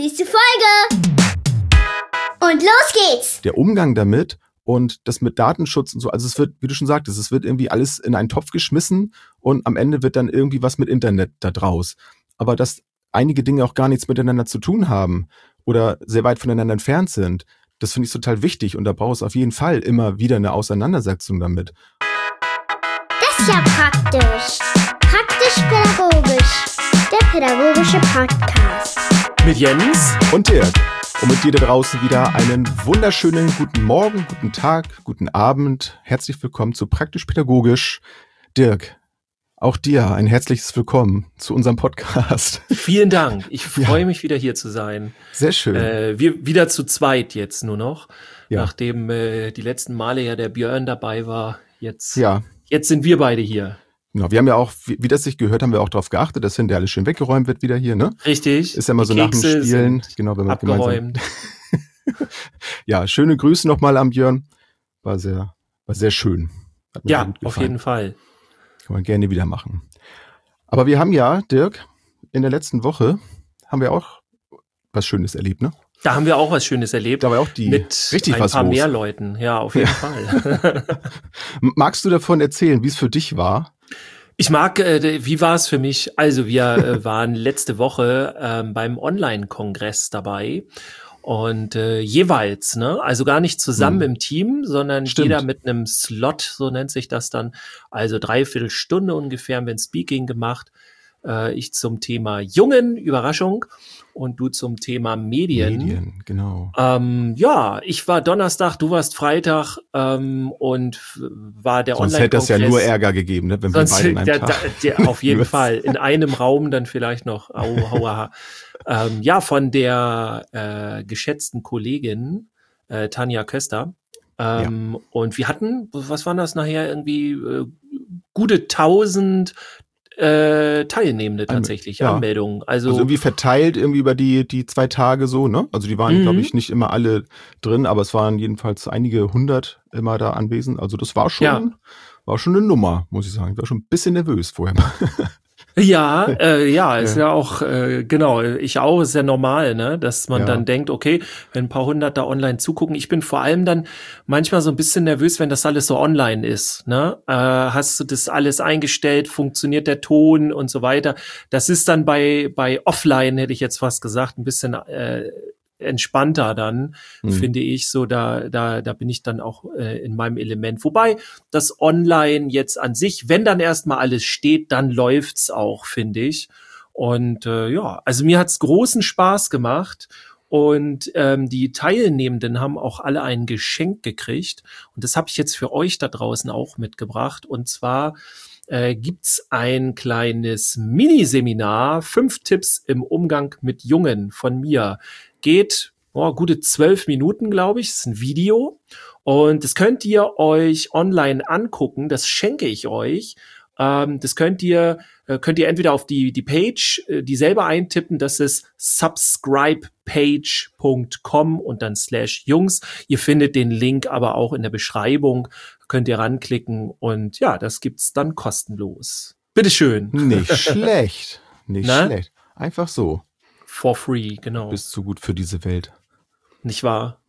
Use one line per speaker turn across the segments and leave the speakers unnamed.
Nächste Folge! Und los geht's!
Der Umgang damit und das mit Datenschutz und so, also es wird, wie du schon sagtest, es wird irgendwie alles in einen Topf geschmissen und am Ende wird dann irgendwie was mit Internet da draus. Aber dass einige Dinge auch gar nichts miteinander zu tun haben oder sehr weit voneinander entfernt sind, das finde ich total wichtig und da braucht es auf jeden Fall immer wieder eine Auseinandersetzung damit.
Das ist ja praktisch. Praktisch-pädagogisch. Der pädagogische Podcast.
Mit Jens
Und Dirk. Und mit dir da draußen wieder einen wunderschönen guten Morgen, guten Tag, guten Abend. Herzlich willkommen zu Praktisch-pädagogisch. Dirk, auch dir ein herzliches Willkommen zu unserem Podcast.
Vielen Dank. Ich freue mich wieder hier zu sein.
Sehr schön.
Wir wieder zu zweit jetzt nur noch.
Ja.
Nachdem die letzten Male ja der Björn dabei war. Jetzt sind wir beide hier.
Genau, wir haben ja auch, wie das sich gehört, haben wir auch darauf geachtet, dass hinterher alles schön weggeräumt wird wieder hier, ne?
Richtig.
Ist ja immer so nach dem Spielen. Genau, wenn wir
abgeräumt.
Gemeinsam. Ja, schöne Grüße nochmal an Björn. War sehr schön. Hat mir
Ja,
gut
auf
gefallen.
jeden Fall.
Kann man gerne wieder machen. Aber wir haben ja, Dirk, in der letzten Woche haben wir auch was Schönes erlebt, ne?
Da haben wir auch was Schönes erlebt.
Da war auch die
mit
richtig
ein
was
paar
los.
mehr Leuten. Ja, auf jeden Fall.
Magst du davon erzählen, wie es für dich war?
Ich mag, wie war es für mich? Also wir waren letzte Woche beim Online-Kongress dabei und jeweils, ne, also gar nicht zusammen im Team, sondern
Stimmt.
jeder mit einem Slot, so nennt sich das dann, also 3/4 Stunde ungefähr haben wir ein Speaking gemacht. Ich zum Thema Jungen, Überraschung, und du zum Thema Medien.
Genau.
Ja, ich war Donnerstag, du warst Freitag und war der
Sonst
Online-Kongress.
hätte das ja nur Ärger gegeben, ne, wenn wir beide in einem Tag.
Auf jeden Fall. In einem Raum dann vielleicht noch. Ja, von der geschätzten Kollegin Tanja Köster. Und wir hatten, was waren das nachher, irgendwie gute 1000 Teilnehmende tatsächlich,
ja.
Anmeldungen.
Also irgendwie verteilt irgendwie über die 2 Tage so, ne? Also die waren, glaube ich, nicht immer alle drin, aber es waren jedenfalls einige 100 immer da anwesend. Also das war schon eine Nummer, muss ich sagen. Ich war schon ein bisschen nervös vorher.
Ja, ist ja auch, genau, ich auch, ist ja normal, ne, dass man dann denkt, okay, wenn ein paar hundert da online zugucken, ich bin vor allem dann manchmal so ein bisschen nervös, wenn das alles so online ist, ne, hast du das alles eingestellt, funktioniert der Ton und so weiter, das ist dann bei Offline, hätte ich jetzt fast gesagt, ein bisschen entspannter dann, finde ich, so da bin ich dann auch in meinem Element. Wobei das Online jetzt an sich, wenn dann erstmal alles steht, dann läuft's auch, finde ich. Und also mir hat's großen Spaß gemacht. Und die Teilnehmenden haben auch alle ein Geschenk gekriegt. Und das habe ich jetzt für euch da draußen auch mitgebracht. Und zwar gibt's ein kleines Miniseminar, 5 Tipps im Umgang mit Jungen von mir. Geht gute 12 Minuten, glaube ich. Das ist ein Video. Und das könnt ihr euch online angucken. Das schenke ich euch. Das könnt ihr entweder auf die Page, die selber eintippen. Das ist subscribepage.com und dann /Jungs. Ihr findet den Link aber auch in der Beschreibung. Könnt ihr ranklicken und ja, das gibt's dann kostenlos. Bitteschön.
Nicht schlecht. Nicht schlecht. Einfach so.
For free, genau.
Du bist zu gut für diese Welt.
Nicht wahr?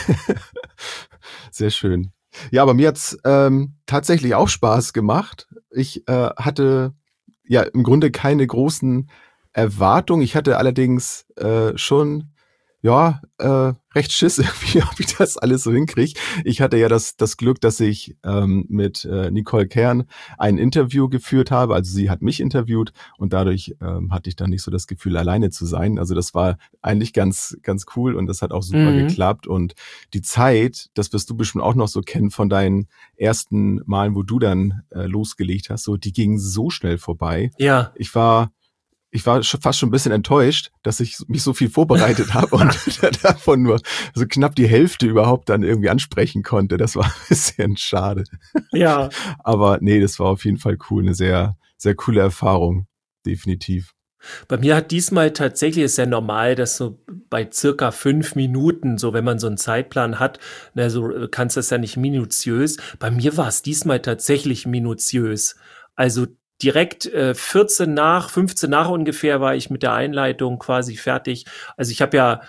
Sehr schön. Ja, aber mir hat's tatsächlich auch Spaß gemacht. Ich hatte ja im Grunde keine großen Erwartungen. Ich hatte allerdings schon recht Schiss irgendwie, ob ich das alles so hinkriege. Ich hatte ja das Glück, dass ich mit Nicole Kern ein Interview geführt habe. Also sie hat mich interviewt und dadurch hatte ich dann nicht so das Gefühl, alleine zu sein. Also das war eigentlich ganz, ganz cool und das hat auch super geklappt. Und die Zeit, das wirst du bestimmt auch noch so kennen von deinen ersten Malen, wo du dann losgelegt hast, so die ging so schnell vorbei.
Ja.
Ich war fast schon ein bisschen enttäuscht, dass ich mich so viel vorbereitet habe und davon nur so knapp die Hälfte überhaupt dann irgendwie ansprechen konnte. Das war ein bisschen schade.
Ja.
Aber nee, das war auf jeden Fall cool. Eine sehr, sehr coole Erfahrung. Definitiv.
Bei mir hat diesmal tatsächlich, ist ja normal, dass so bei circa 5 Minuten, so wenn man so einen Zeitplan hat, so kannst du das ja nicht minutiös. Bei mir war es diesmal tatsächlich minutiös. Also direkt 15 nach ungefähr war ich mit der Einleitung quasi fertig. Also ich habe ja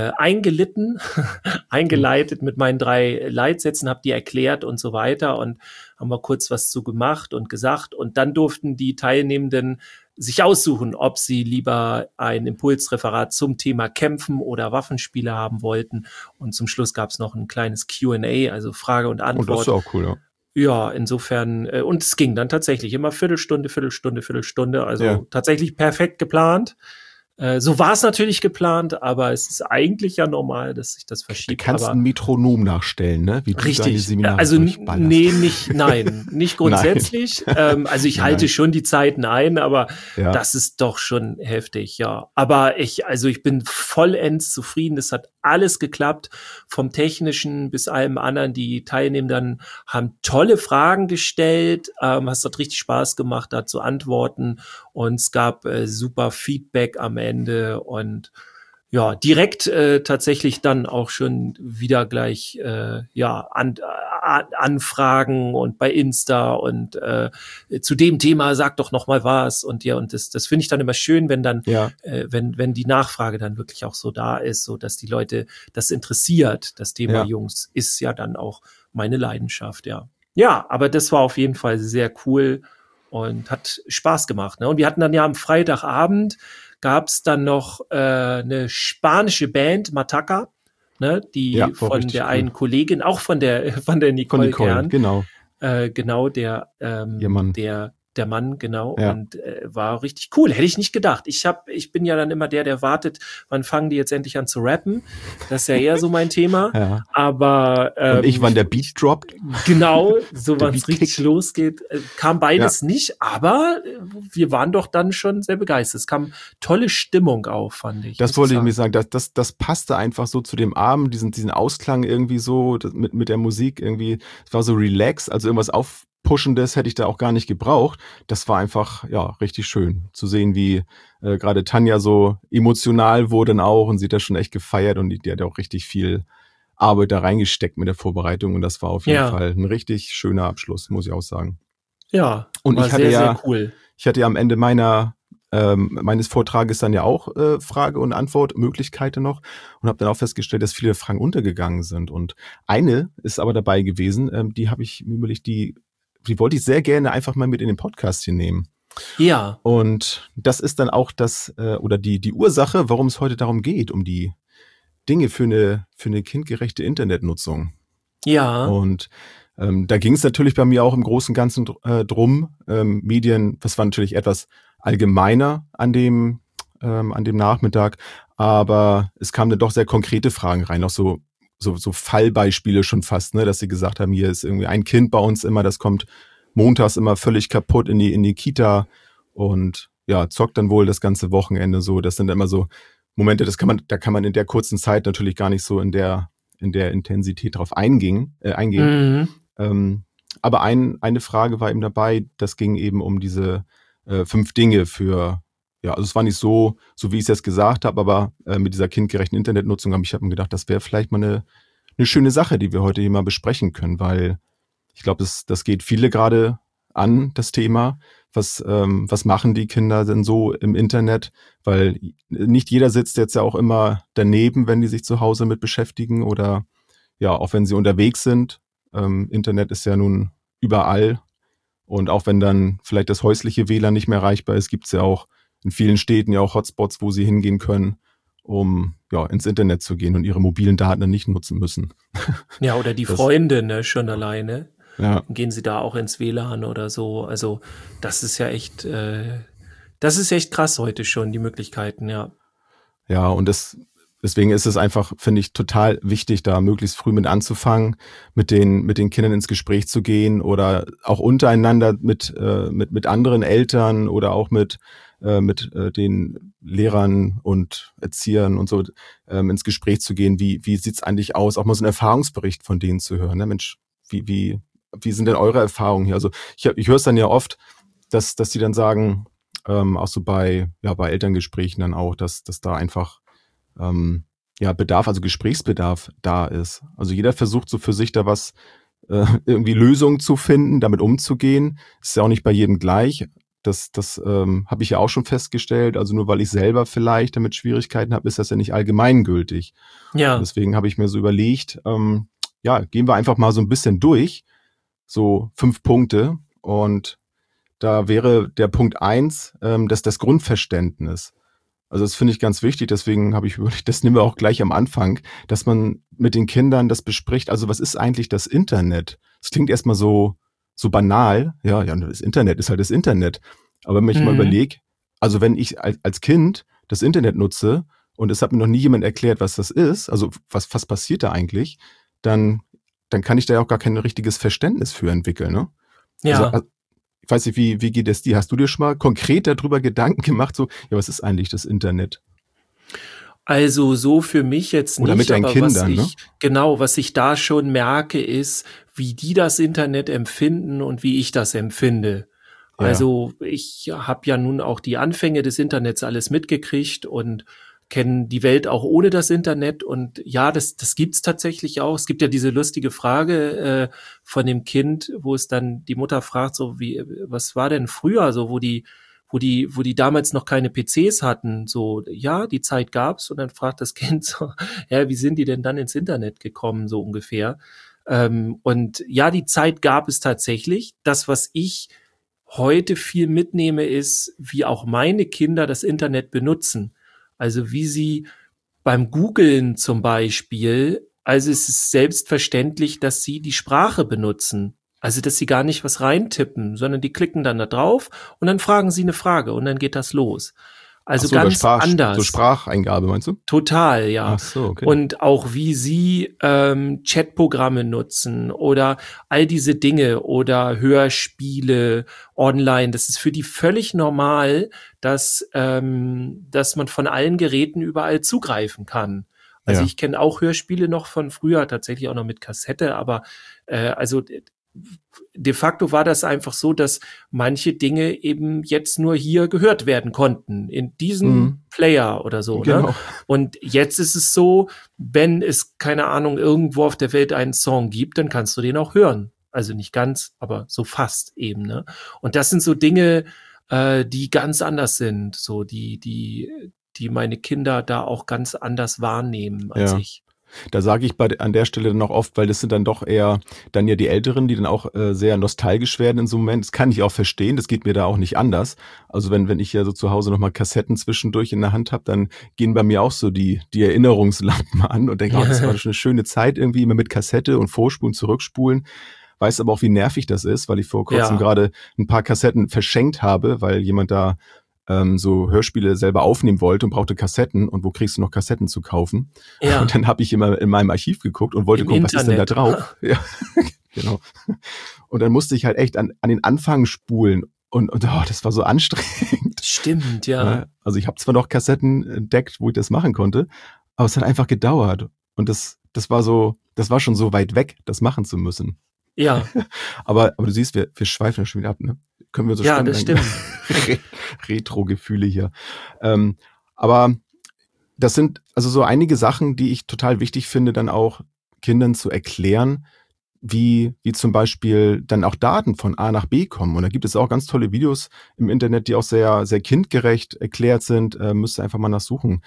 eingeleitet mit meinen 3 Leitsätzen, habe die erklärt und so weiter und haben wir kurz was zu gemacht und gesagt. Und dann durften die Teilnehmenden sich aussuchen, ob sie lieber ein Impulsreferat zum Thema Kämpfen oder Waffenspiele haben wollten. Und zum Schluss gab es noch ein kleines Q&A, also Frage und Antwort.
Und das ist auch cool, ja.
Ja, insofern, und es ging dann tatsächlich immer Viertelstunde, also tatsächlich perfekt geplant. So war es natürlich geplant, aber es ist eigentlich ja normal, dass sich das verschiebt.
Du kannst ein Metronom nachstellen, ne? Wie du
richtig.
Deine Seminare
also nicht grundsätzlich. Also ich halte schon die Zeiten ein, aber das ist doch schon heftig, ja. Aber ich bin vollends zufrieden. Es hat alles geklappt, vom Technischen bis allem anderen. Die Teilnehmenden haben tolle Fragen gestellt. Es hat richtig Spaß gemacht, da zu antworten. Und es gab super Feedback am Ende und ja, direkt tatsächlich dann auch schon wieder gleich Anfragen und bei Insta und zu dem Thema sag doch noch mal was und das finde ich dann immer schön, wenn dann wenn die Nachfrage dann wirklich auch so da ist, so dass die Leute das interessiert. Das Thema Jungs ist ja dann auch meine Leidenschaft, ja. Ja, aber das war auf jeden Fall sehr cool und hat Spaß gemacht, ne? Und wir hatten dann ja am Freitagabend gab's dann noch eine spanische Band, Mataca, ne, die von der einen Kollegin, auch von der Nicole Kern.
Genau.
Genau, der Mann. Der Mann, genau, und war richtig cool. Hätte ich nicht gedacht. Ich bin ja dann immer der wartet, wann fangen die jetzt endlich an zu rappen. Das ist ja eher so mein Thema. Ja. Aber
und wann der Beat droppt.
Genau, so wann es richtig losgeht. Kam beides nicht, aber wir waren doch dann schon sehr begeistert. Es kam tolle Stimmung auf, fand ich.
Das wollte ich mir sagen. Das passte einfach so zu dem Abend, diesen Ausklang irgendwie so mit der Musik irgendwie. Es war so relaxed, also irgendwas Pushendes hätte ich da auch gar nicht gebraucht. Das war einfach, richtig schön zu sehen, wie gerade Tanja so emotional wurde dann auch und sie hat das schon echt gefeiert und die hat auch richtig viel Arbeit da reingesteckt mit der Vorbereitung und das war auf jeden Fall ein richtig schöner Abschluss, muss ich auch sagen.
Ja,
und
war sehr cool.
Ich hatte ja am Ende meines Vortrages dann ja auch Frage- und Antwortmöglichkeiten noch und habe dann auch festgestellt, dass viele Fragen untergegangen sind und eine ist aber dabei gewesen, die habe ich mir überlegt, die wollte ich sehr gerne einfach mal mit in den Podcast hier nehmen.
Ja.
Und das ist dann auch die Ursache, warum es heute darum geht, um die Dinge für eine kindgerechte Internetnutzung.
Ja.
Und da ging es natürlich bei mir auch im Großen und Ganzen drum. Medien, das war natürlich etwas allgemeiner an dem Nachmittag, aber es kamen dann doch sehr konkrete Fragen rein, auch so Fallbeispiele schon fast, ne, dass sie gesagt haben, hier ist irgendwie ein Kind bei uns immer, das kommt montags immer völlig kaputt in die Kita und zockt dann wohl das ganze Wochenende so. Das sind immer so Momente, da kann man in der kurzen Zeit natürlich gar nicht so in der Intensität drauf eingehen. Aber eine Frage war eben dabei, das ging eben um diese 5 Dinge für, also es war nicht so wie ich es jetzt gesagt habe, aber mit dieser kindgerechten Internetnutzung habe ich mir gedacht, das wäre vielleicht mal eine schöne Sache, die wir heute hier mal besprechen können, weil ich glaube, das geht viele gerade an, das Thema. Was machen die Kinder denn so im Internet? Weil nicht jeder sitzt jetzt ja auch immer daneben, wenn die sich zu Hause mit beschäftigen oder auch wenn sie unterwegs sind. Internet ist ja nun überall und auch wenn dann vielleicht das häusliche WLAN nicht mehr erreichbar ist, gibt es ja auch in vielen Städten ja auch Hotspots, wo sie hingehen können, um ins Internet zu gehen und ihre mobilen Daten dann nicht nutzen müssen.
Ja, oder die Freunde, ne, schon alleine. Ja. Gehen sie da auch ins WLAN oder so. Also das ist ja echt, krass heute schon, die Möglichkeiten, ja.
Ja, und deswegen ist es einfach, finde ich, total wichtig, da möglichst früh mit anzufangen, mit den Kindern ins Gespräch zu gehen oder auch untereinander mit anderen Eltern oder auch mit den Lehrern und Erziehern und so ins Gespräch zu gehen. Wie sieht's eigentlich aus? Auch mal so einen Erfahrungsbericht von denen zu hören. Ne? Mensch, wie sind denn eure Erfahrungen hier? Also ich höre es dann ja oft, dass die dann sagen, auch so bei Elterngesprächen dann auch, dass da einfach Bedarf, also Gesprächsbedarf da ist. Also jeder versucht so für sich da was irgendwie Lösungen zu finden, damit umzugehen. Ist ja auch nicht bei jedem gleich. Das habe ich ja auch schon festgestellt. Also nur weil ich selber vielleicht damit Schwierigkeiten habe, ist das ja nicht allgemeingültig.
Ja.
Und deswegen habe ich mir so überlegt, gehen wir einfach mal so ein bisschen durch. So 5 Punkte. Und da wäre der Punkt 1, das Grundverständnis. Also das finde ich ganz wichtig, deswegen habe ich überlegt, das nehmen wir auch gleich am Anfang, dass man mit den Kindern das bespricht. Also was ist eigentlich das Internet? Das klingt erstmal so banal. Ja, das Internet ist halt das Internet. Aber wenn ich mal überlege, also wenn ich als Kind das Internet nutze und es hat mir noch nie jemand erklärt, was das ist, also was passiert da eigentlich, dann kann ich da ja auch gar kein richtiges Verständnis für entwickeln, ne?
Ja.
Also, ich weiß nicht, wie geht es dir? Hast du dir schon mal konkret darüber Gedanken gemacht, so, ja, was ist eigentlich das Internet?
Also so für mich jetzt nicht,
oder mit deinen
aber
Kindern,
was ich da schon merke, ist, wie die das Internet empfinden und wie ich das empfinde.
Ja.
Also ich habe ja nun auch die Anfänge des Internets alles mitgekriegt und kenne die Welt auch ohne das Internet. Und ja, das gibt's tatsächlich auch. Es gibt ja diese lustige Frage von dem Kind, wo es dann die Mutter fragt, so wie, was war denn früher, so wo die damals noch keine PCs hatten, so, ja, die Zeit gab's, und dann fragt das Kind so, ja, wie sind die denn dann ins Internet gekommen, so ungefähr. Und ja, die Zeit gab es tatsächlich. Das, was ich heute viel mitnehme, ist, wie auch meine Kinder das Internet benutzen. Also wie sie beim Googlen zum Beispiel, also es ist selbstverständlich, dass sie die Sprache benutzen. Also, dass sie gar nicht was reintippen, sondern die klicken dann da drauf und dann fragen sie eine Frage und dann geht das los. Also ganz anders.
So Spracheingabe, meinst du?
Total, ja.
Ach so, okay.
Und auch wie sie Chatprogramme nutzen oder all diese Dinge oder Hörspiele online. Das ist für die völlig normal, dass man von allen Geräten überall zugreifen kann. Also ich kenne auch Hörspiele noch von früher, tatsächlich auch noch mit Kassette, aber also de facto war das einfach so, dass manche Dinge eben jetzt nur hier gehört werden konnten, in diesem Player oder so.
Genau.
Ne? Und jetzt ist es so, wenn es, keine Ahnung, irgendwo auf der Welt einen Song gibt, dann kannst du den auch hören. Also nicht ganz, aber so fast eben. Ne? Und das sind so Dinge, die ganz anders sind, so die meine Kinder da auch ganz anders wahrnehmen als ich.
Da sage ich an der Stelle dann auch oft, weil das sind dann doch eher dann ja die Älteren, die dann auch sehr nostalgisch werden in so einem Moment. Das kann ich auch verstehen, das geht mir da auch nicht anders. Also wenn ich ja so zu Hause nochmal Kassetten zwischendurch in der Hand habe, dann gehen bei mir auch so die Erinnerungslampen an und denke, das war schon eine schöne Zeit irgendwie, immer mit Kassette und Vorspulen, Zurückspulen. Weiß aber auch, wie nervig das ist, weil ich vor kurzem gerade ein paar Kassetten verschenkt habe, weil jemand da so Hörspiele selber aufnehmen wollte und brauchte Kassetten, und wo kriegst du noch Kassetten zu kaufen? Ja. Und dann habe ich immer in meinem Archiv geguckt und wollte gucken, was ist denn da drauf? Ja, genau. Und dann musste ich halt echt an den Anfang spulen und das war so anstrengend.
Stimmt, ja.
Also ich habe zwar noch Kassetten entdeckt, wo ich das machen konnte, aber es hat einfach gedauert. Und das war schon so weit weg, das machen zu müssen.
Ja.
Aber du siehst, wir schweifen schon wieder ab, ne? Können wir so
ja, das stimmt.
Retro-Gefühle hier. Aber das sind also so einige Sachen, die ich total wichtig finde, dann auch Kindern zu erklären, wie zum Beispiel dann auch Daten von A nach B kommen. Und da gibt es auch ganz tolle Videos im Internet, die auch sehr, sehr kindgerecht erklärt sind. Müsst ihr einfach mal nachsuchen.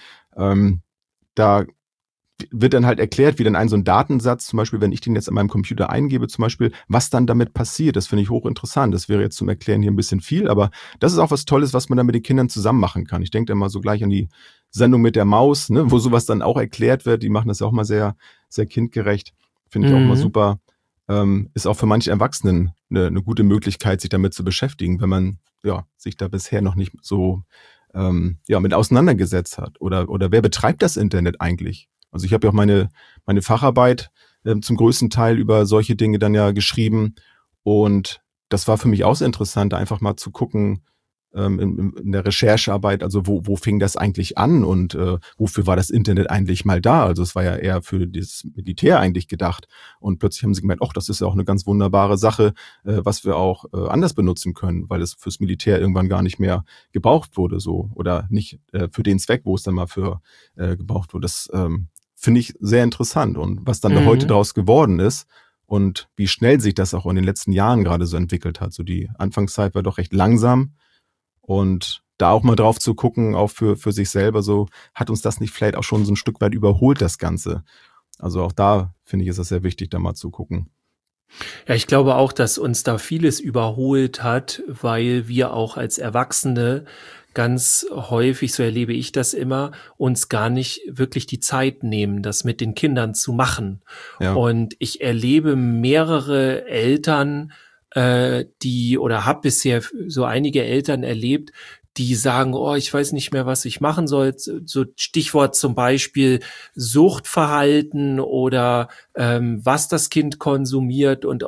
Da wird dann halt erklärt, wie dann so ein Datensatz, zum Beispiel, wenn ich den jetzt an meinem Computer eingebe, zum Beispiel, was dann damit passiert. Das finde ich hochinteressant. Das wäre jetzt zum Erklären hier ein bisschen viel, aber das ist auch was Tolles, was man dann mit den Kindern zusammen machen kann. Ich denke da mal so gleich an die Sendung mit der Maus, ne, wo sowas dann auch erklärt wird. Die machen das ja auch mal sehr, sehr kindgerecht. Finde ich auch mal super. Ist auch für manche Erwachsenen eine gute Möglichkeit, sich damit zu beschäftigen, wenn man sich da bisher noch nicht so mit auseinandergesetzt hat. Oder wer betreibt das Internet eigentlich? Also ich habe ja auch meine Facharbeit zum größten Teil über solche Dinge dann ja geschrieben, und das war für mich auch sehr interessant, einfach mal zu gucken in der Recherchearbeit, also wo fing das eigentlich an und wofür war das Internet eigentlich mal da? Also es war ja eher für das Militär eigentlich gedacht, und plötzlich haben sie gemerkt, das ist ja auch eine ganz wunderbare Sache, was wir auch anders benutzen können, weil es fürs Militär irgendwann gar nicht mehr gebraucht wurde, so, oder nicht für den Zweck, wo es dann mal für gebraucht wurde. Das finde ich sehr interessant, und was dann heute daraus geworden ist und wie schnell sich das auch in den letzten Jahren gerade so entwickelt hat. So die Anfangszeit war doch recht langsam, Und da auch mal drauf zu gucken, auch für sich selber, so hat uns das nicht vielleicht auch schon so ein Stück weit überholt, das Ganze. Also auch da, finde ich, ist es sehr wichtig, da mal zu gucken.
Ja, ich glaube auch, dass uns da vieles überholt hat, weil wir auch als Erwachsene ganz häufig, so erlebe ich das immer, uns gar nicht wirklich die Zeit nehmen, das mit den Kindern zu machen.
Ja.
Und ich erlebe mehrere Eltern, oder habe bisher so einige Eltern erlebt, die sagen, oh, ich weiß nicht mehr, was ich machen soll. So Stichwort zum Beispiel Suchtverhalten oder was das Kind konsumiert und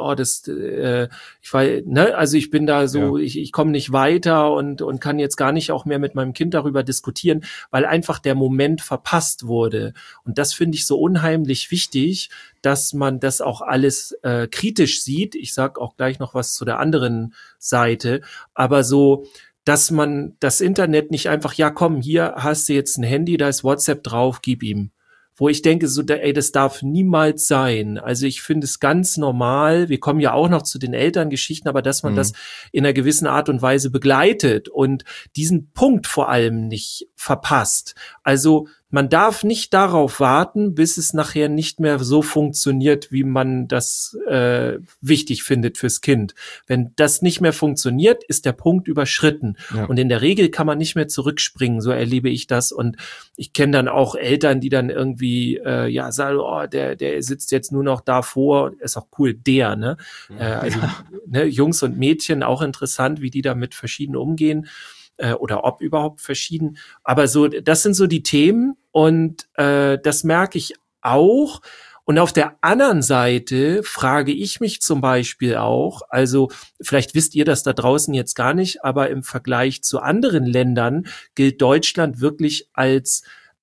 also ich bin da so, ich komme nicht weiter und kann jetzt gar nicht auch mehr mit meinem Kind darüber diskutieren, weil einfach der Moment verpasst wurde. Und das finde ich so unheimlich wichtig, dass man das auch alles kritisch sieht. Ich sag auch gleich noch was zu der anderen Seite, aber so, dass man das Internet nicht einfach, ja komm, hier hast du jetzt ein Handy, da ist WhatsApp drauf, gib ihm. Wo ich denke, so, das darf niemals sein. Also ich finde es ganz normal, wir kommen ja auch noch zu den Elterngeschichten, aber dass man das in einer gewissen Art und Weise begleitet und diesen Punkt vor allem nicht verpasst. Also man darf nicht darauf warten, bis es nachher nicht mehr so funktioniert, wie man das wichtig findet fürs Kind. Wenn das nicht mehr funktioniert, ist der Punkt überschritten. Ja. Und in der Regel kann man nicht mehr zurückspringen, so erlebe ich das. Und ich kenne dann auch Eltern, die dann irgendwie sagen, oh, der sitzt jetzt nur noch davor. Ist auch cool, ne? Jungs und Mädchen, auch interessant, wie die damit verschieden umgehen. Oder ob überhaupt verschieden. Aber so, das sind so die Themen und das merke ich auch. Und auf der anderen Seite frage ich mich zum Beispiel auch, also vielleicht wisst ihr das da draußen jetzt gar nicht, aber im Vergleich zu anderen Ländern gilt Deutschland wirklich als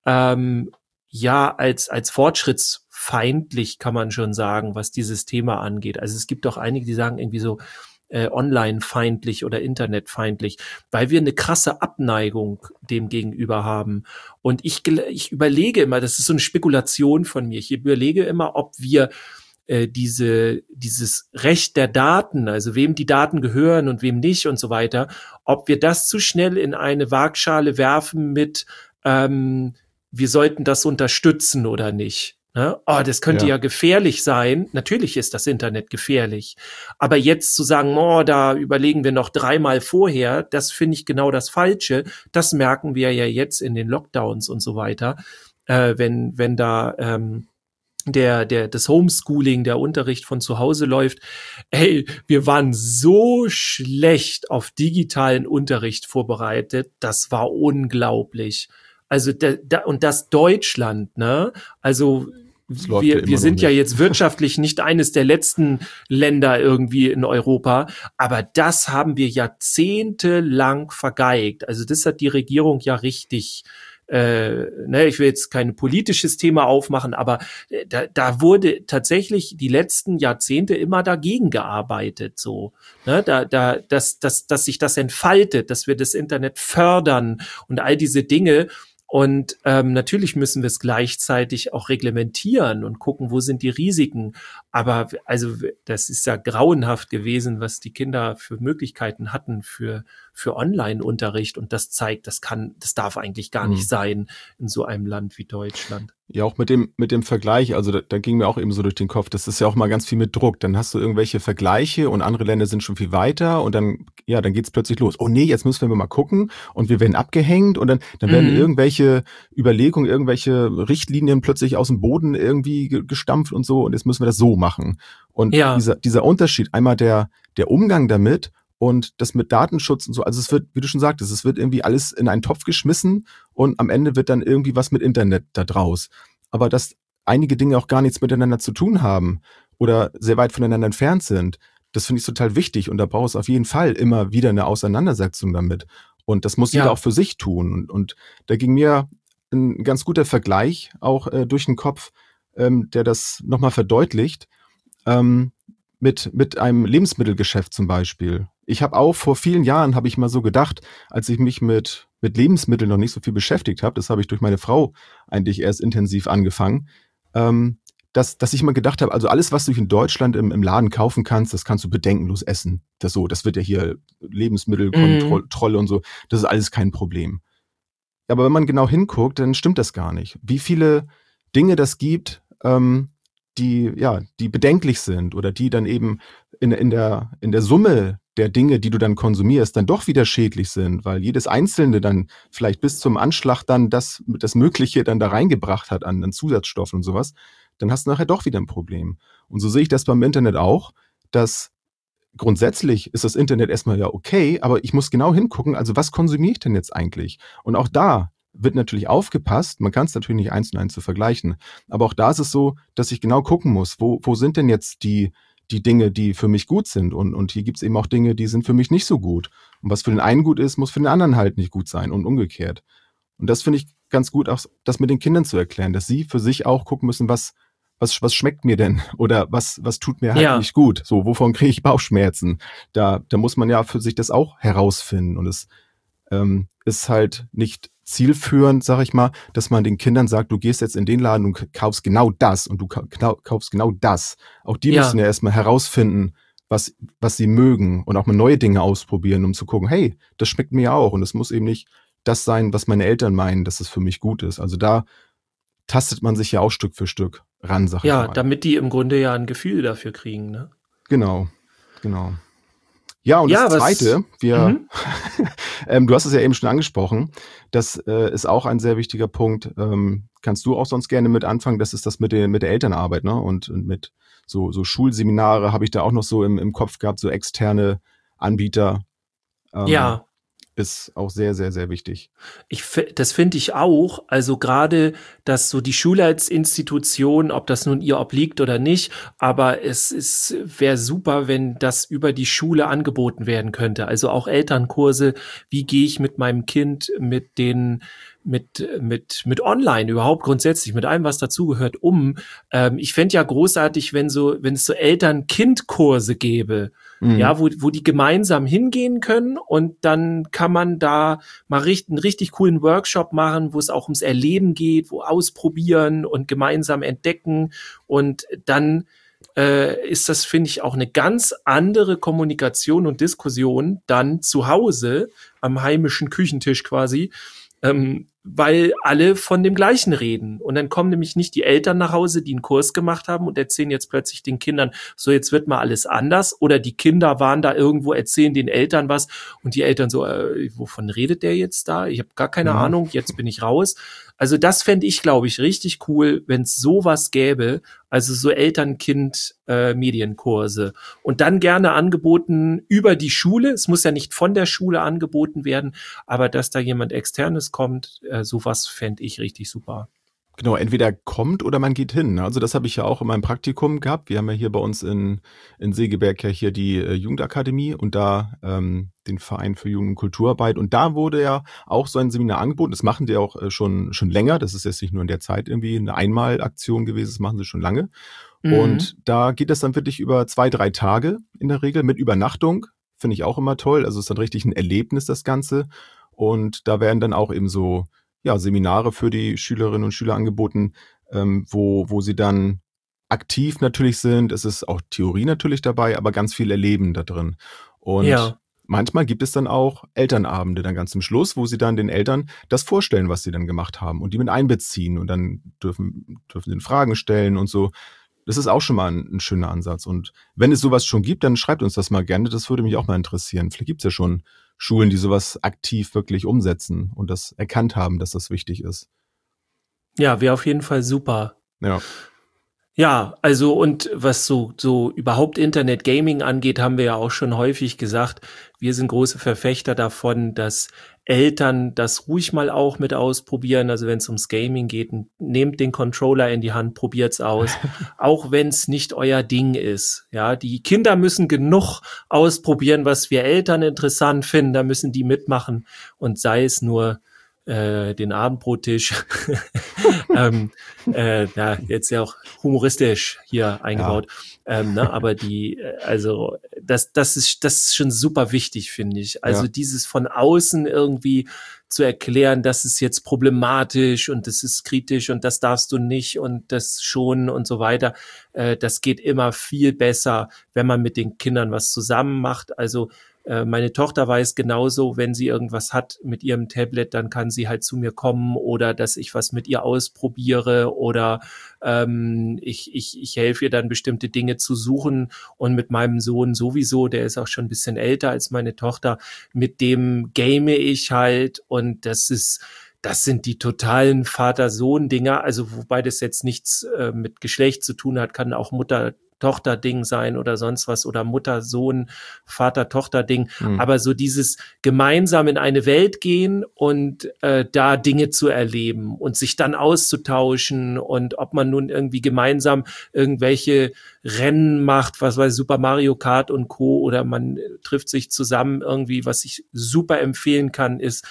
fortschrittsfeindlich, kann man schon sagen, was dieses Thema angeht. Also es gibt auch einige, die sagen irgendwie so, online-feindlich oder internetfeindlich, weil wir eine krasse Abneigung dem gegenüber haben. Und ich überlege immer, das ist so eine Spekulation von mir, ich überlege immer, ob wir dieses Recht der Daten, also wem die Daten gehören und wem nicht und so weiter, ob wir das zu schnell in eine Waagschale werfen mit wir sollten das unterstützen oder nicht. Ne? Oh, das könnte ja gefährlich sein. Natürlich ist das Internet gefährlich. Aber jetzt zu sagen, da überlegen wir noch 3-mal vorher, das finde ich genau das Falsche. Das merken wir ja jetzt in den Lockdowns und so weiter. Wenn da das Homeschooling, der Unterricht von zu Hause läuft. Hey, wir waren so schlecht auf digitalen Unterricht vorbereitet. Das war unglaublich. Also und das Deutschland, ne? Also wir sind ja jetzt wirtschaftlich nicht eines der letzten Länder irgendwie in Europa, aber das haben wir jahrzehntelang vergeigt. Also das hat die Regierung ja richtig, ich will jetzt kein politisches Thema aufmachen, aber da wurde tatsächlich die letzten Jahrzehnte immer dagegen gearbeitet, so, ne? Dass sich das entfaltet, dass wir das Internet fördern und all diese Dinge. Und natürlich müssen wir es gleichzeitig auch reglementieren und gucken, wo sind die Risiken. Aber also das ist ja grauenhaft gewesen, was die Kinder für Möglichkeiten hatten für Online-Unterricht. Und das zeigt, das darf eigentlich gar nicht sein in so einem Land wie Deutschland.
Ja, auch mit dem Vergleich, also da ging mir auch eben so durch den Kopf, das ist ja auch mal ganz viel mit Druck. Dann hast du irgendwelche Vergleiche und andere Länder sind schon viel weiter und dann geht's plötzlich los. Oh nee, jetzt müssen wir mal gucken und wir werden abgehängt und dann werden irgendwelche Überlegungen, irgendwelche Richtlinien plötzlich aus dem Boden irgendwie gestampft und so und jetzt müssen wir das so machen. Und dieser Unterschied, einmal der Umgang damit und das mit Datenschutz und so, also es wird, wie du schon sagtest, es wird irgendwie alles in einen Topf geschmissen und am Ende wird dann irgendwie was mit Internet da draus. Aber dass einige Dinge auch gar nichts miteinander zu tun haben oder sehr weit voneinander entfernt sind, das finde ich total wichtig und da braucht es auf jeden Fall immer wieder eine Auseinandersetzung damit. Und das muss jeder auch für sich tun. Und da ging mir ein ganz guter Vergleich auch durch den Kopf, der das nochmal verdeutlicht, mit einem Lebensmittelgeschäft zum Beispiel. Ich habe auch vor vielen Jahren, habe ich mal so gedacht, als ich mich mit Lebensmitteln noch nicht so viel beschäftigt habe, das habe ich durch meine Frau eigentlich erst intensiv angefangen, dass ich immer gedacht habe, also alles, was du in Deutschland im Laden kaufen kannst, das kannst du bedenkenlos essen. Das wird ja hier Lebensmittelkontrolle und so, das ist alles kein Problem. Aber wenn man genau hinguckt, dann stimmt das gar nicht. Wie viele Dinge das gibt, die bedenklich sind oder die dann eben in der Summe der Dinge, die du dann konsumierst, dann doch wieder schädlich sind, weil jedes Einzelne dann vielleicht bis zum Anschlag dann das Mögliche dann da reingebracht hat an Zusatzstoffen und sowas, dann hast du nachher doch wieder ein Problem. Und so sehe ich das beim Internet auch, dass grundsätzlich ist das Internet erstmal ja okay, aber ich muss genau hingucken, also was konsumiere ich denn jetzt eigentlich? Und auch da wird natürlich aufgepasst, man kann es natürlich nicht 1:1 zu vergleichen, aber auch da ist es so, dass ich genau gucken muss, wo sind denn jetzt die Dinge, die für mich gut sind und hier gibt es eben auch Dinge, die sind für mich nicht so gut. Und was für den einen gut ist, muss für den anderen halt nicht gut sein und umgekehrt. Und das finde ich ganz gut, auch das mit den Kindern zu erklären, dass sie für sich auch gucken müssen, was schmeckt mir denn oder was tut mir halt nicht gut? So, wovon kriege ich Bauchschmerzen? Da muss man ja für sich das auch herausfinden und es ist halt nicht zielführend, sag ich mal, dass man den Kindern sagt, du gehst jetzt in den Laden und kaufst genau das und du kaufst genau das. Auch die müssen ja erstmal herausfinden, was sie mögen und auch mal neue Dinge ausprobieren, um zu gucken, hey, das schmeckt mir auch und es muss eben nicht das sein, was meine Eltern meinen, dass es für mich gut ist. Also da tastet man sich ja auch Stück für Stück ran, sag ich mal.
Ja, damit die im Grunde ja ein Gefühl dafür kriegen, ne?
Genau. Ja, und das Zweite, du hast es ja eben schon angesprochen, das ist auch ein sehr wichtiger Punkt. Kannst du auch sonst gerne mit anfangen, das ist das mit der Elternarbeit, ne? Und mit so Schulseminare habe ich da auch noch so im Kopf gehabt, so externe Anbieter. Ist auch sehr, sehr, sehr wichtig.
Das finde ich auch. Also gerade, dass so die Schule als Institution, ob das nun ihr obliegt oder nicht, aber wäre super, wenn das über die Schule angeboten werden könnte. Also auch Elternkurse, wie gehe ich mit meinem Kind mit online überhaupt grundsätzlich, mit allem, was dazugehört, ich fände ja großartig, wenn es so Eltern-Kind-Kurse gäbe, ja, wo die gemeinsam hingehen können und dann kann man da mal einen richtig coolen Workshop machen, wo es auch ums Erleben geht, wo ausprobieren und gemeinsam entdecken und dann ist das, finde ich, auch eine ganz andere Kommunikation und Diskussion dann zu Hause am heimischen Küchentisch quasi, weil alle von dem Gleichen reden. Und dann kommen nämlich nicht die Eltern nach Hause, die einen Kurs gemacht haben und erzählen jetzt plötzlich den Kindern, so jetzt wird mal alles anders. Oder die Kinder waren da irgendwo, erzählen den Eltern was und die Eltern so, wovon redet der jetzt da? Ich habe gar keine Ahnung, jetzt bin ich raus. Also das fände ich, glaube ich, richtig cool, wenn es sowas gäbe, also so Eltern-Kind-Medienkurse. Und dann gerne angeboten über die Schule. Es muss ja nicht von der Schule angeboten werden, aber dass da jemand Externes kommt, sowas fände ich richtig super.
Genau, entweder kommt oder man geht hin. Also das habe ich ja auch in meinem Praktikum gehabt. Wir haben ja hier bei uns in Segeberg ja hier die Jugendakademie und da den Verein für Jugend- und Kulturarbeit. Und da wurde ja auch so ein Seminar angeboten. Das machen die auch schon länger. Das ist jetzt nicht nur in der Zeit irgendwie eine Einmalaktion gewesen. Das machen sie schon lange. Und da geht das dann wirklich über 2-3 Tage in der Regel mit Übernachtung. Finde ich auch immer toll. Also es ist dann richtig ein Erlebnis, das Ganze. Und da werden dann auch eben so Seminare für die Schülerinnen und Schüler angeboten, wo sie dann aktiv natürlich sind. Es ist auch Theorie natürlich dabei, aber ganz viel Erleben da drin. Und manchmal gibt es dann auch Elternabende dann ganz zum Schluss, wo sie dann den Eltern das vorstellen, was sie dann gemacht haben und die mit einbeziehen und dann dürfen sie Fragen stellen und so. Das ist auch schon mal ein schöner Ansatz. Und wenn es sowas schon gibt, dann schreibt uns das mal gerne. Das würde mich auch mal interessieren. Vielleicht gibt es ja schon Schulen, die sowas aktiv wirklich umsetzen und das erkannt haben, dass das wichtig ist.
Ja, wäre auf jeden Fall super.
Ja.
Ja, also und was so überhaupt Internet-Gaming angeht, haben wir ja auch schon häufig gesagt, wir sind große Verfechter davon, dass Eltern das ruhig mal auch mit ausprobieren. Also wenn es ums Gaming geht, nehmt den Controller in die Hand, probiert's aus. Auch wenn es nicht euer Ding ist. Ja, die Kinder müssen genug ausprobieren, was wir Eltern interessant finden. Da müssen die mitmachen und sei es nur den Abendbrottisch. Ja, jetzt ja auch humoristisch hier eingebaut. Ja. Aber also das ist schon super wichtig, finde ich. Also dieses von außen irgendwie zu erklären, das ist jetzt problematisch und das ist kritisch und das darfst du nicht und das schon und so weiter. Das geht immer viel besser, wenn man mit den Kindern was zusammen macht. Also meine Tochter weiß genauso, wenn sie irgendwas hat mit ihrem Tablet, dann kann sie halt zu mir kommen oder dass ich was mit ihr ausprobiere oder ich helfe ihr dann bestimmte Dinge zu suchen und mit meinem Sohn sowieso, der ist auch schon ein bisschen älter als meine Tochter, mit dem game ich halt und das sind die totalen Vater-Sohn-Dinger, also wobei das jetzt nichts mit Geschlecht zu tun hat, kann auch Mutter-Tochter-Ding sein oder sonst was oder Mutter-Sohn, Vater-Tochter-Ding, aber so dieses gemeinsam in eine Welt gehen und da Dinge zu erleben und sich dann auszutauschen und ob man nun irgendwie gemeinsam irgendwelche Rennen macht, was weiß Super Mario Kart und Co. oder man trifft sich zusammen irgendwie, was ich super empfehlen kann, ist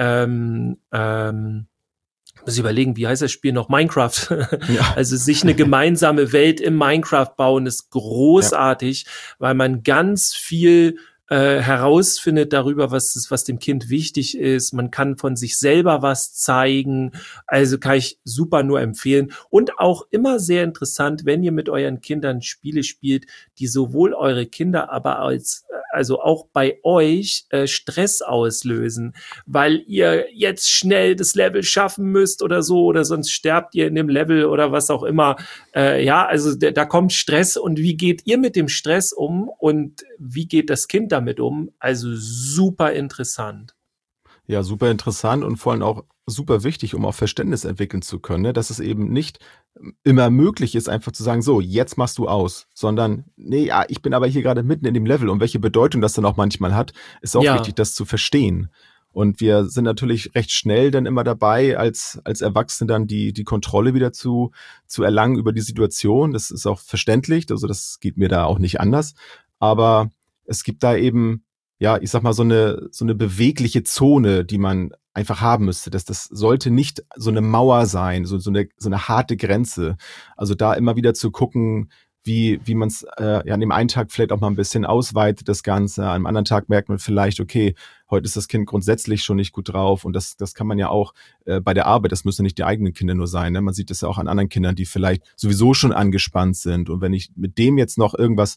muss ich überlegen, wie heißt das Spiel noch? Minecraft. Ja. Also sich eine gemeinsame Welt im Minecraft bauen ist großartig, weil man ganz viel herausfindet darüber, was dem Kind wichtig ist. Man kann von sich selber was zeigen. Also kann ich super nur empfehlen. Und auch immer sehr interessant, wenn ihr mit euren Kindern Spiele spielt, die sowohl eure Kinder, aber also auch bei euch Stress auslösen, weil ihr jetzt schnell das Level schaffen müsst oder so, oder sonst sterbt ihr in dem Level oder was auch immer. Also da kommt Stress und wie geht ihr mit dem Stress um und wie geht das Kind damit um? Also super interessant.
Ja, super interessant und vor allem auch super wichtig, um auch Verständnis entwickeln zu können, ne? Dass es eben nicht immer möglich ist, einfach zu sagen, so, jetzt machst du aus, sondern, nee, ja, ich bin aber hier gerade mitten in dem Level und welche Bedeutung das dann auch manchmal hat, ist auch wichtig, das zu verstehen. Und wir sind natürlich recht schnell dann immer dabei, als Erwachsene dann die Kontrolle wieder zu erlangen über die Situation. Das ist auch verständlich, also das geht mir da auch nicht anders. Aber es gibt da eben, ja, ich sag mal, so eine bewegliche Zone, die man einfach haben müsste. Das sollte nicht so eine Mauer sein, so eine harte Grenze. Also da immer wieder zu gucken, wie man es an dem einen Tag vielleicht auch mal ein bisschen ausweitet, das Ganze. Am anderen Tag merkt man vielleicht, okay, heute ist das Kind grundsätzlich schon nicht gut drauf und das kann man ja auch bei der Arbeit, das müssen nicht die eigenen Kinder nur sein. Ne? Man sieht das ja auch an anderen Kindern, die vielleicht sowieso schon angespannt sind und wenn ich mit dem jetzt noch irgendwas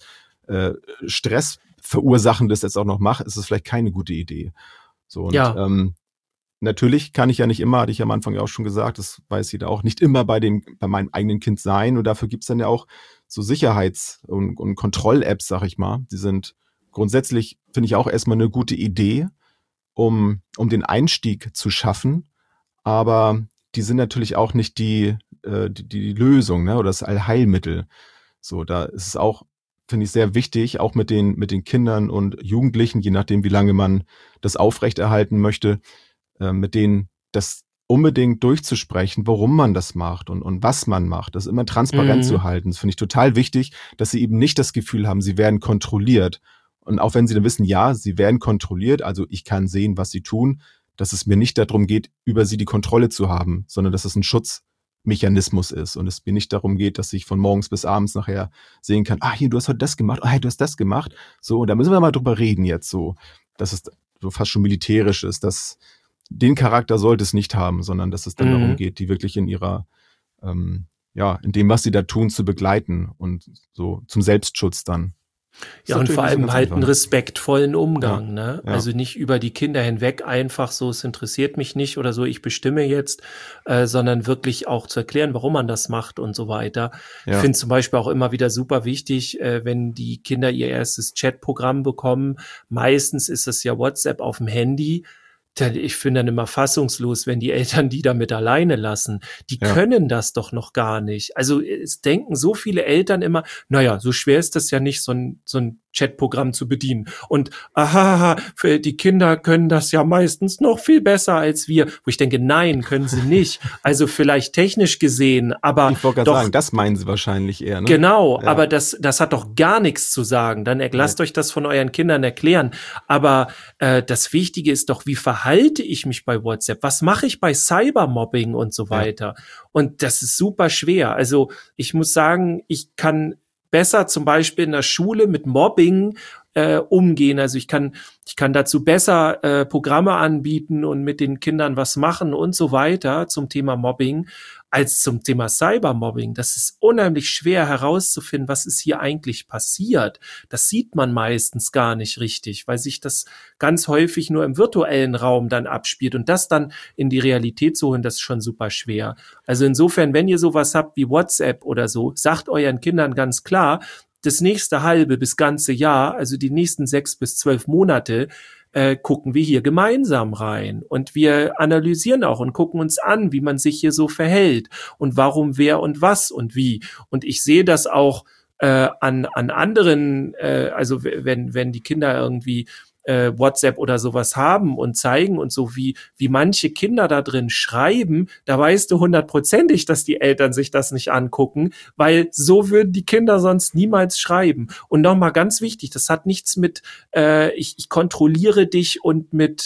Stress verursachendes jetzt auch noch mache, ist es vielleicht keine gute Idee. So und natürlich kann ich ja nicht immer, hatte ich am Anfang ja auch schon gesagt, das weiß jeder auch, nicht immer bei meinem eigenen Kind sein und dafür gibt's dann ja auch so Sicherheits- und Kontroll-Apps, sag ich mal. Die sind grundsätzlich, finde ich, auch erstmal eine gute Idee, um den Einstieg zu schaffen, aber die sind natürlich auch nicht die Lösung, ne, oder das Allheilmittel. So, da ist es auch, finde ich, sehr wichtig, auch mit den Kindern und Jugendlichen, je nachdem, wie lange man das aufrechterhalten möchte, mit denen das unbedingt durchzusprechen, warum man das macht und was man macht, das immer transparent zu halten. Das finde ich total wichtig, dass sie eben nicht das Gefühl haben, sie werden kontrolliert. Und auch wenn sie dann wissen, ja, sie werden kontrolliert, also ich kann sehen, was sie tun, dass es mir nicht darum geht, über sie die Kontrolle zu haben, sondern dass es ein Schutzmechanismus ist und es mir nicht darum geht, dass ich von morgens bis abends nachher sehen kann, hier, du hast heute das gemacht, hey, du hast das gemacht, so, und da müssen wir mal drüber reden jetzt, so, dass es so fast schon militärisch ist, dass den Charakter sollte es nicht haben, sondern dass es dann darum geht, die wirklich in ihrer, in dem, was sie da tun, zu begleiten und so zum Selbstschutz dann.
Ja, und vor allem halt einen respektvollen Umgang, ne? Ja. Also nicht über die Kinder hinweg einfach so, es interessiert mich nicht oder so, ich bestimme jetzt, sondern wirklich auch zu erklären, warum man das macht und so weiter. Ja. Ich finde zum Beispiel auch immer wieder super wichtig, wenn die Kinder ihr erstes Chatprogramm bekommen. Meistens ist es ja WhatsApp auf dem Handy. Ich finde dann immer fassungslos, wenn die Eltern die damit alleine lassen. Die können das doch noch gar nicht. Also es denken so viele Eltern immer, naja, so schwer ist das ja nicht, so ein Chatprogramm zu bedienen. Und die Kinder können das ja meistens noch viel besser als wir. Wo ich denke, nein, können sie nicht. Also vielleicht technisch gesehen, aber
ich wollte gerade sagen, das meinen sie wahrscheinlich eher. Ne?
Genau, ja. Aber das hat doch gar nichts zu sagen. Dann lasst euch das von euren Kindern erklären. Aber das Wichtige ist doch, wie verhalte ich mich bei WhatsApp? Was mache ich bei Cybermobbing und so weiter? Und das ist super schwer. Also ich muss sagen, ich kann besser zum Beispiel in der Schule mit Mobbing umgehen. Also ich kann dazu besser Programme anbieten und mit den Kindern was machen und so weiter zum Thema Mobbing als zum Thema Cybermobbing. Das ist unheimlich schwer herauszufinden, was ist hier eigentlich passiert. Das sieht man meistens gar nicht richtig, weil sich das ganz häufig nur im virtuellen Raum dann abspielt und das dann in die Realität zu holen, das ist schon super schwer. Also insofern, wenn ihr sowas habt wie WhatsApp oder so, sagt euren Kindern ganz klar, das nächste halbe bis ganze Jahr, also die nächsten 6 bis 12 Monate, gucken wir hier gemeinsam rein und wir analysieren auch und gucken uns an, wie man sich hier so verhält und warum, wer und was und wie. Und ich sehe das auch an anderen, also wenn die Kinder irgendwie WhatsApp oder sowas haben und zeigen und so, wie manche Kinder da drin schreiben, da weißt du 100%ig, dass die Eltern sich das nicht angucken, weil so würden die Kinder sonst niemals schreiben. Und nochmal ganz wichtig, das hat nichts mit ich kontrolliere dich und mit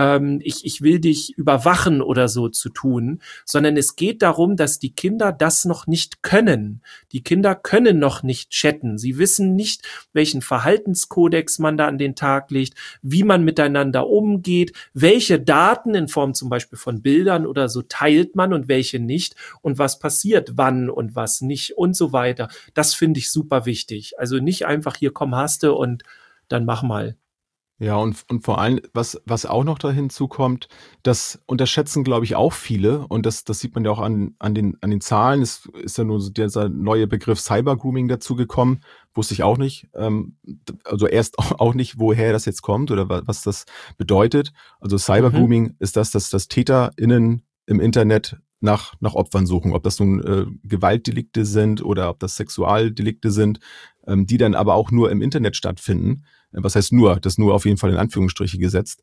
ich will dich überwachen oder so zu tun, sondern es geht darum, dass die Kinder das noch nicht können. Die Kinder können noch nicht chatten. Sie wissen nicht, welchen Verhaltenskodex man da an den Tag legt, wie man miteinander umgeht, welche Daten in Form zum Beispiel von Bildern oder so teilt man und welche nicht und was passiert wann und was nicht und so weiter. Das finde ich super wichtig. Also nicht einfach hier komm hast du und dann mach mal.
Ja, und vor allem, was auch noch da hinzukommt, das unterschätzen, glaube ich, auch viele. Und das sieht man ja auch an den Zahlen. Es ist ja nur so dieser neue Begriff Cybergrooming dazugekommen. Wusste ich auch nicht. Also erst auch nicht, woher das jetzt kommt oder was das bedeutet. Also Cybergrooming ist dass TäterInnen im Internet nach Opfern suchen. Ob das nun Gewaltdelikte sind oder ob das Sexualdelikte sind, die dann aber auch nur im Internet stattfinden. Was heißt nur? Das nur auf jeden Fall in Anführungsstriche gesetzt.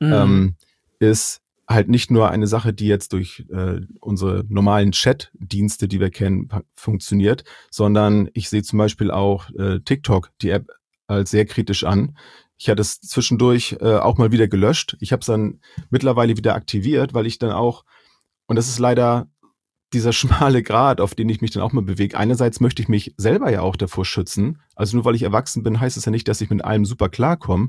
Ist halt nicht nur eine Sache, die jetzt durch unsere normalen Chat-Dienste, die wir kennen, funktioniert, sondern ich sehe zum Beispiel auch TikTok, die App, als sehr kritisch an. Ich hatte es zwischendurch auch mal wieder gelöscht. Ich habe es dann mittlerweile wieder aktiviert, weil ich dann auch, und das ist leider dieser schmale Grat, auf den ich mich dann auch mal bewege. Einerseits möchte ich mich selber ja auch davor schützen. Also nur weil ich erwachsen bin, heißt es ja nicht, dass ich mit allem super klarkomme.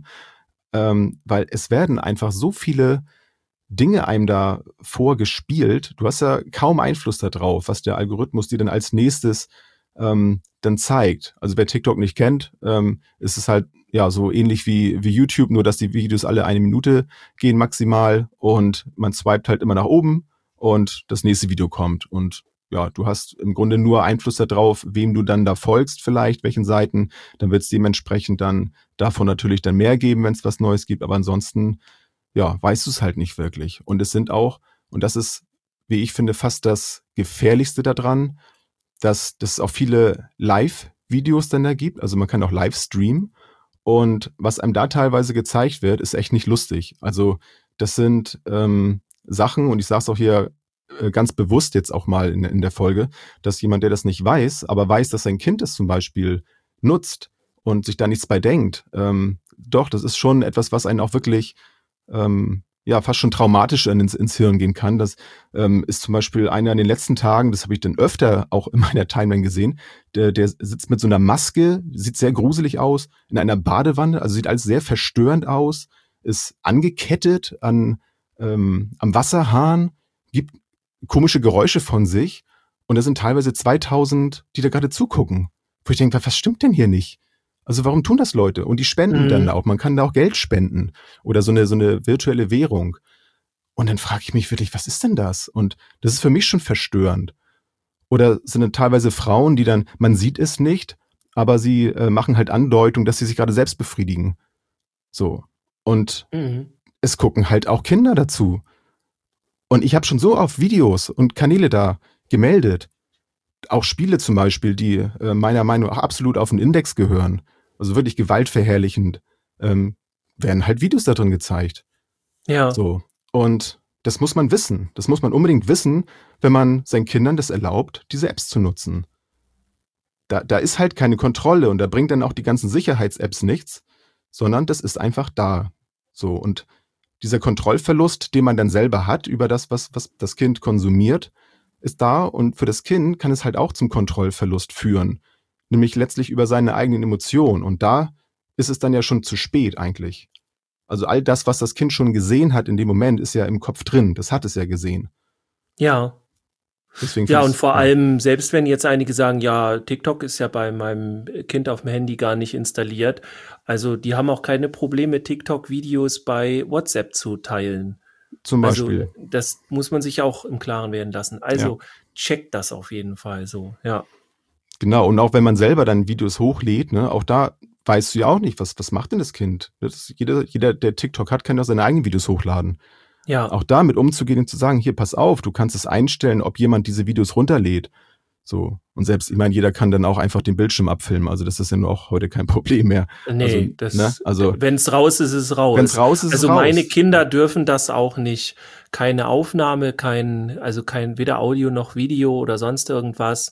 Weil es werden einfach so viele Dinge einem da vorgespielt. Du hast ja kaum Einfluss darauf, was der Algorithmus dir dann als nächstes dann zeigt. Also wer TikTok nicht kennt, ist es halt ja so ähnlich wie YouTube, nur dass die Videos alle 1 Minute gehen maximal und man swipet halt immer nach oben und das nächste Video kommt. Und ja, du hast im Grunde nur Einfluss darauf, wem du dann da folgst vielleicht, welchen Seiten. Dann wird es dementsprechend dann davon natürlich dann mehr geben, wenn es was Neues gibt. Aber ansonsten, ja, weißt du es halt nicht wirklich. Und es sind auch, und das ist, wie ich finde, fast das Gefährlichste daran, dass es auch viele Live-Videos dann da gibt. Also man kann auch live streamen. Und was einem da teilweise gezeigt wird, ist echt nicht lustig. Also das sind Sachen, und ich sage es auch hier ganz bewusst jetzt auch mal in der Folge, dass jemand, der das nicht weiß, aber weiß, dass sein Kind es zum Beispiel nutzt und sich da nichts bei denkt, doch, das ist schon etwas, was einen auch wirklich ja fast schon traumatisch ins Hirn gehen kann. Das ist zum Beispiel einer in den letzten Tagen, das habe ich dann öfter auch in meiner Timeline gesehen, der sitzt mit so einer Maske, sieht sehr gruselig aus, in einer Badewanne, also sieht alles sehr verstörend aus, ist angekettet am Wasserhahn, gibt komische Geräusche von sich und da sind teilweise 2000, die da gerade zugucken. Wo ich denke, was stimmt denn hier nicht? Also warum tun das Leute? Und die spenden dann auch. Man kann da auch Geld spenden oder so eine virtuelle Währung. Und dann frage ich mich wirklich, was ist denn das? Und das ist für mich schon verstörend. Oder sind dann teilweise Frauen, die dann, man sieht es nicht, aber sie machen halt Andeutung, dass sie sich gerade selbst befriedigen. So. Und es gucken halt auch Kinder dazu. Und ich habe schon so auf Videos und Kanäle da gemeldet. Auch Spiele zum Beispiel, die meiner Meinung nach absolut auf den Index gehören. also wirklich gewaltverherrlichend, werden halt Videos da drin gezeigt.
Ja.
So. Und das muss man wissen. Das muss man unbedingt wissen, wenn man seinen Kindern das erlaubt, diese Apps zu nutzen. Da ist halt keine Kontrolle und da bringt dann auch die ganzen Sicherheits-Apps nichts, sondern das ist einfach da. So. Und dieser Kontrollverlust, den man dann selber hat über das, was das Kind konsumiert, ist da. Und für das Kind kann es halt auch zum Kontrollverlust führen. Nämlich letztlich über seine eigenen Emotionen. Und da ist es dann ja schon zu spät eigentlich. Also all das, was das Kind schon gesehen hat in dem Moment, ist ja im Kopf drin. Das hat es ja gesehen.
Ja.
Deswegen
ja, und vor allem, selbst wenn jetzt einige sagen, ja, TikTok ist ja bei meinem Kind auf dem Handy gar nicht installiert. Also die haben auch keine Probleme, TikTok-Videos bei WhatsApp zu teilen.
Zum Beispiel.
Also das muss man sich auch im Klaren werden lassen. Also checkt das auf jeden Fall so, ja.
Genau, und auch wenn man selber dann Videos hochlädt, ne, auch da weißt du ja auch nicht, was macht denn das Kind? Jeder, der TikTok hat, kann ja seine eigenen Videos hochladen.
Ja.
Auch damit umzugehen und zu sagen, hier, pass auf, du kannst es einstellen, ob jemand diese Videos runterlädt. So. Und selbst, ich meine, jeder kann dann auch einfach den Bildschirm abfilmen. Also das ist ja nur auch heute kein Problem mehr.
Nee,
also,
wenn es raus ist, ist es raus.
Wenn es raus ist, ist es
raus. Also meine Kinder
Ja.
dürfen das auch nicht. Keine Aufnahme, kein weder Audio noch Video oder sonst irgendwas.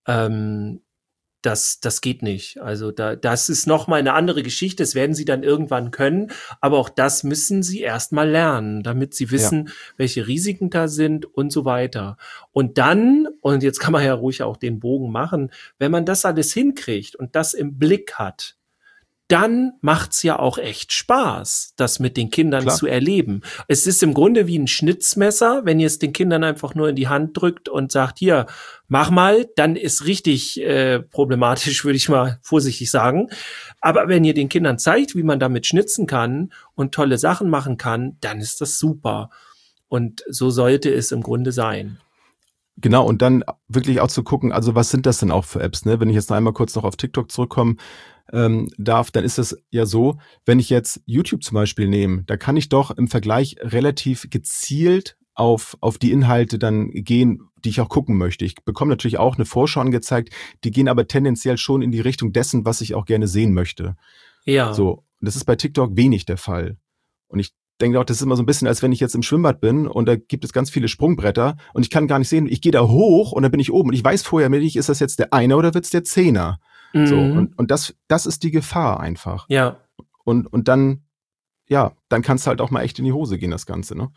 Das geht nicht. Also das ist nochmal eine andere Geschichte. Das werden sie dann irgendwann können. Aber auch das müssen sie erstmal lernen, damit sie wissen, welche Risiken da sind und so weiter. Und dann, und jetzt kann man ja ruhig auch den Bogen machen, wenn man das alles hinkriegt und das im Blick hat, dann macht's ja auch echt Spaß, das mit den Kindern zu erleben. Es ist im Grunde wie ein Schnitzmesser, wenn ihr es den Kindern einfach nur in die Hand drückt und sagt, hier, mach mal, dann ist richtig problematisch, würde ich mal vorsichtig sagen. Aber wenn ihr den Kindern zeigt, wie man damit schnitzen kann und tolle Sachen machen kann, dann ist das super. Und so sollte es im Grunde sein.
Genau, und dann wirklich auch zu gucken, also was sind das denn auch für Apps, ne? Wenn ich jetzt noch einmal kurz noch auf TikTok zurückkommen darf, dann ist es ja so, wenn ich jetzt YouTube zum Beispiel nehme, da kann ich doch im Vergleich relativ gezielt auf die Inhalte dann gehen, die ich auch gucken möchte. Ich bekomme natürlich auch eine Vorschau angezeigt, die gehen aber tendenziell schon in die Richtung dessen, was ich auch gerne sehen möchte.
Ja.
So, das ist bei TikTok wenig der Fall. Und ich denke auch, das ist immer so ein bisschen, als wenn ich jetzt im Schwimmbad bin und da gibt es ganz viele Sprungbretter und ich kann gar nicht sehen, ich gehe da hoch und dann bin ich oben und ich weiß vorher nicht, ist das jetzt der Einer oder wird's der Zehner? So, und das ist die Gefahr einfach.
Ja.
Und dann, ja, dann kann es halt auch mal echt in die Hose gehen, das Ganze, ne?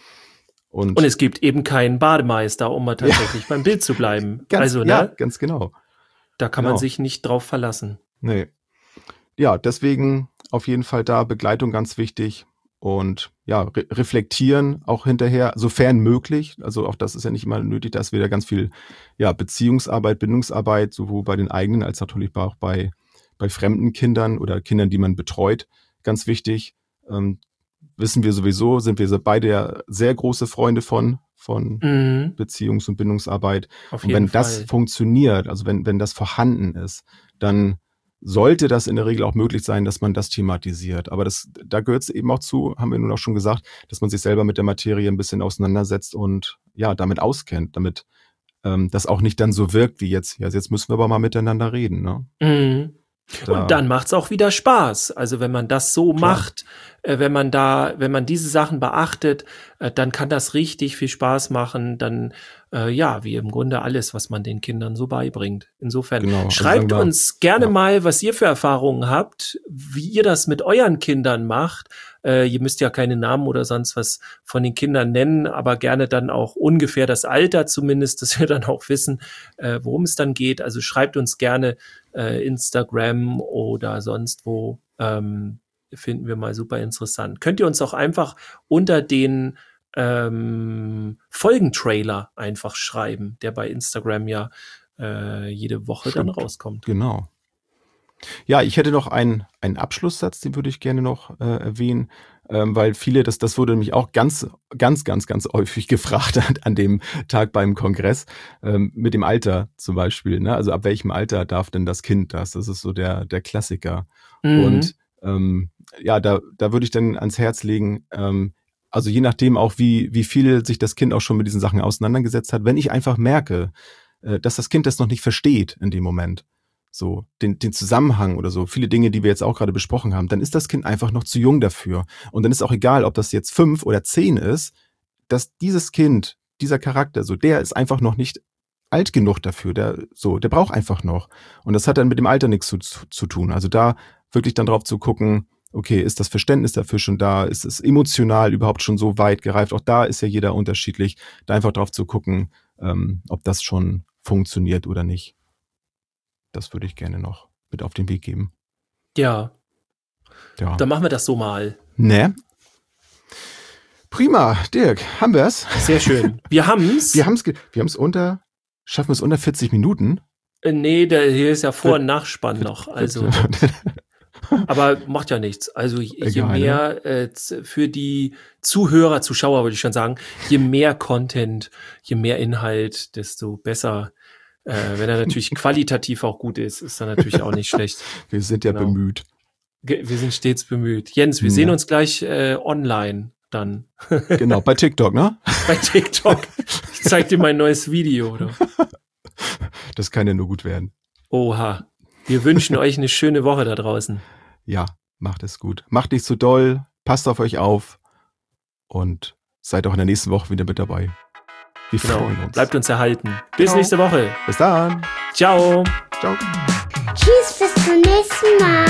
Und
es gibt eben keinen Bademeister, um mal tatsächlich beim Bild zu bleiben.
ganz genau.
Da kann man sich nicht drauf verlassen.
Nee. Ja, deswegen auf jeden Fall da Begleitung ganz wichtig. Und ja, reflektieren auch hinterher, sofern möglich. Also auch das ist ja nicht immer nötig, da ist wieder ganz viel Beziehungsarbeit, Bindungsarbeit, sowohl bei den eigenen als natürlich auch bei fremden Kindern oder Kindern, die man betreut, ganz wichtig. Wissen wir sowieso, sind wir beide ja sehr große Freunde von Beziehungs- und Bindungsarbeit.
Auf
Und
jeden
wenn das
Fall.
funktioniert, also wenn das vorhanden ist, dann sollte das in der Regel auch möglich sein, dass man das thematisiert. Aber da gehört es eben auch zu, haben wir nun auch schon gesagt, dass man sich selber mit der Materie ein bisschen auseinandersetzt und ja, damit auskennt, damit das auch nicht dann so wirkt wie jetzt. Ja, jetzt müssen wir aber mal miteinander reden, ne?
Mhm. Und dann macht's auch wieder Spaß. Also wenn man das so macht, wenn man diese Sachen beachtet, dann kann das richtig viel Spaß machen. Dann, wie im Grunde alles, was man den Kindern so beibringt. Insofern,
Genau,
schreibt
also
uns gerne mal, was ihr für Erfahrungen habt, wie ihr das mit euren Kindern macht. Ihr müsst ja keine Namen oder sonst was von den Kindern nennen, aber gerne dann auch ungefähr das Alter zumindest, dass wir dann auch wissen, worum es dann geht. Also schreibt uns gerne Instagram oder sonst wo, finden wir mal super interessant. Könnt ihr uns auch einfach unter den Folgentrailer einfach schreiben, der bei Instagram ja jede Woche dann rauskommt.
Genau. Ja, ich hätte noch einen Abschlusssatz, den würde ich gerne noch erwähnen, weil viele, das wurde nämlich auch ganz häufig gefragt an dem Tag beim Kongress, mit dem Alter zum Beispiel, ne? Also ab welchem Alter darf denn das Kind das? Das ist so der Klassiker. Und da würde ich dann ans Herz legen, also je nachdem auch, wie viel sich das Kind auch schon mit diesen Sachen auseinandergesetzt hat, wenn ich einfach merke, dass das Kind das noch nicht versteht in dem Moment, so den Zusammenhang oder so, viele Dinge, die wir jetzt auch gerade besprochen haben, dann ist das Kind einfach noch zu jung dafür. Und dann ist auch egal, ob das jetzt 5 oder 10 ist, dass dieses Kind, dieser Charakter, so der ist einfach noch nicht alt genug dafür, der braucht einfach noch. Und das hat dann mit dem Alter nichts zu tun. Also da wirklich dann drauf zu gucken, okay, ist das Verständnis dafür schon da? Ist es emotional überhaupt schon so weit gereift? Auch da ist ja jeder unterschiedlich. Da einfach drauf zu gucken, ob das schon funktioniert oder nicht. Das würde ich gerne noch mit auf den Weg geben.
Ja. Dann machen wir das so mal.
Ne? Prima, Dirk, haben wir es?
Sehr schön. Wir haben's.
Schaffen wir es unter 40 Minuten?
Nee, hier ist ja Vor- und Nachspann noch. Also, aber macht ja nichts. Also je mehr für die Zuhörer, Zuschauer würde ich schon sagen, je mehr Content, je mehr Inhalt, desto besser. Wenn er natürlich qualitativ auch gut ist, ist er natürlich auch nicht schlecht.
Wir sind ja bemüht.
Wir sind stets bemüht. Jens, wir sehen uns gleich online dann.
Genau, bei TikTok, ne?
Bei TikTok. Ich zeig dir mein neues Video, oder?
Das kann ja nur gut werden.
Oha. Wir wünschen euch eine schöne Woche da draußen.
Ja, macht es gut. Macht nicht zu doll, passt auf euch auf und seid auch in der nächsten Woche wieder mit dabei. Wir freuen uns.
Bleibt uns erhalten. Bis nächste Woche.
Bis dann.
Ciao.
Tschüss, bis zum nächsten Mal.